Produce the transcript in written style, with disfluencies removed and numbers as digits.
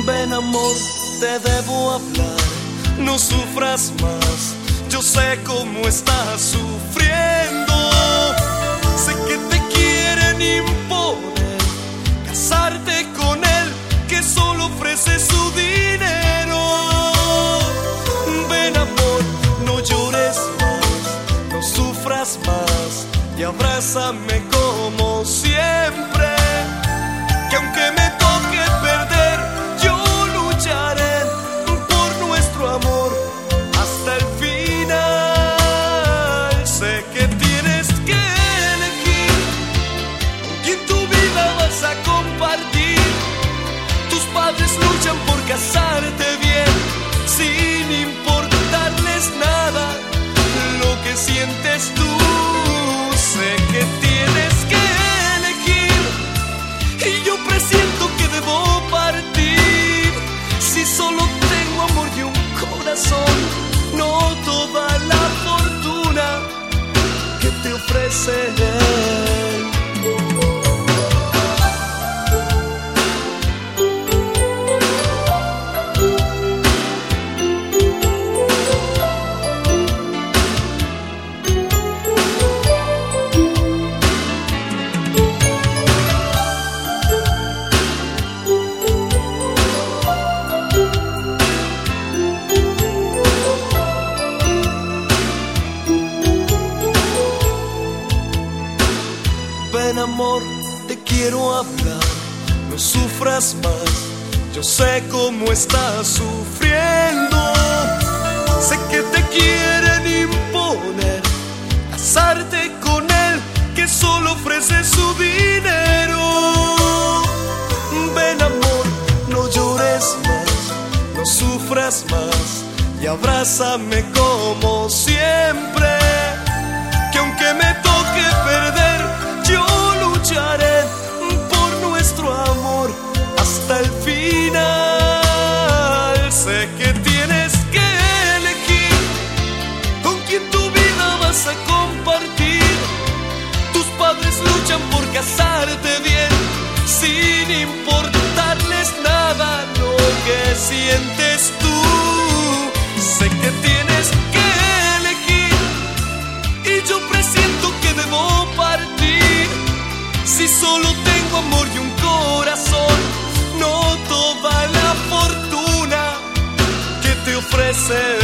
Ven amor, te debo hablar, no sufras más. Yo sé cómo estás sufriendo. Sé que te quieren imponer casarte con él, que solo ofrece su dinero. Ven amor, no llores más, no sufras más y abrázame como siempre. Que aunque me toque perder, yo lucharé por nuestro amor hasta el final. Sé que tienes que elegir con quién tu vida vas a compartir. Tus padres luchan por casarte bien, sin importarles nada lo que sientes tú. Sé que tienes que elegir y yo presiento que debo partir. Si solo tengo amor y un corazón, no toda la fortuna que te ofrece él. Ven amor, te quiero hablar, no sufras más. Yo sé cómo estás sufriendo. Sé que te quieren imponer casarte con él, que solo ofrece su dinero. Ven amor, no llores más, no sufras más y abrázame como siempre. Que aunque me toque perder, yo lucharé por nuestro amor hasta el final. Sé que tienes que elegir con quién tu vida vas a compartir. Tus padres luchan por casarte bien, sin importarles nada lo que sientes tú. Sé que tienes que elegir y yo presiento que debo partir. Si solo tengo amor y un corazón, no toda la fortuna que te ofrece